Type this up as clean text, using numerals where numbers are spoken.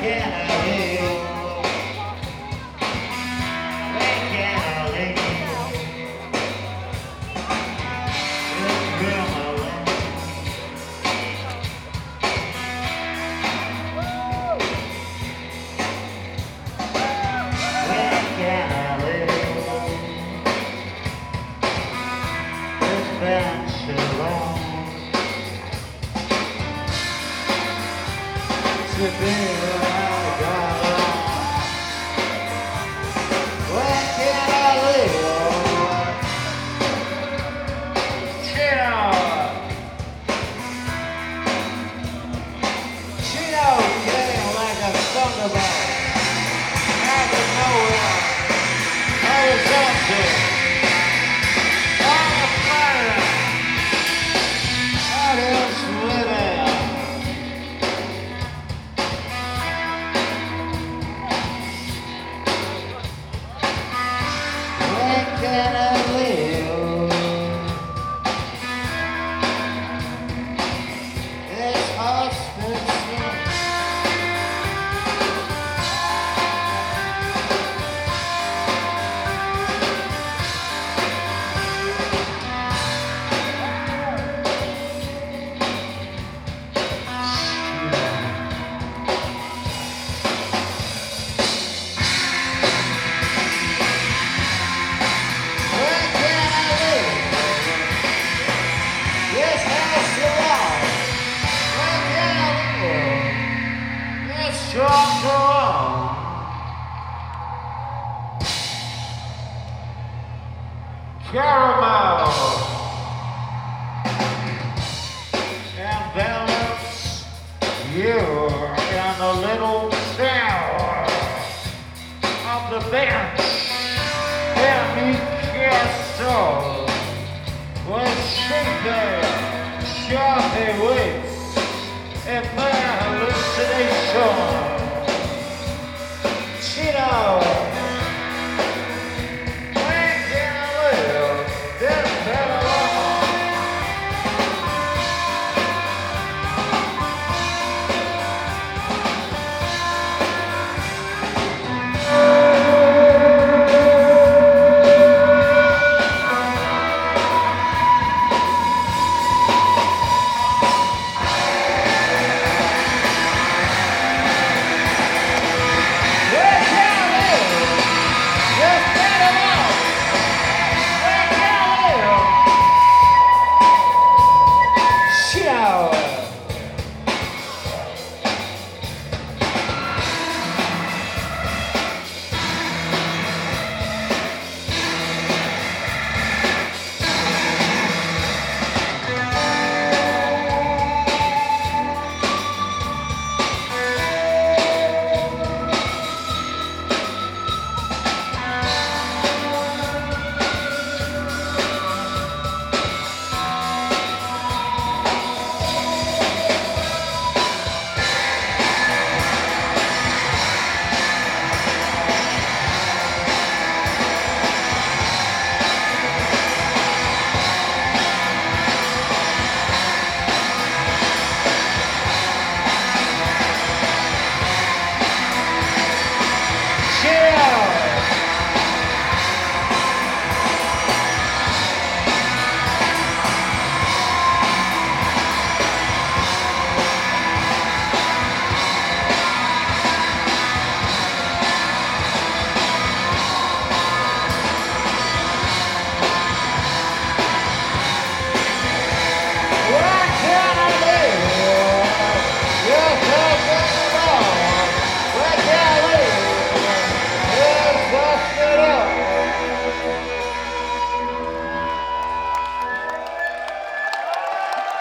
can I live? Where can I live? Where can I live? Where can I live? It's been too long to be where I got on. Where can I live? Chino came like a thunderbolt out of nowhere, horizontal, on the planet, out is living. Where can I live? It's hospital. Where can I live? Yes, house around. Where can I live? Yes, John around. Caramel envelops you in a little tower of the bench in Newcastle with sleepy, sharpy wits and my hallucination.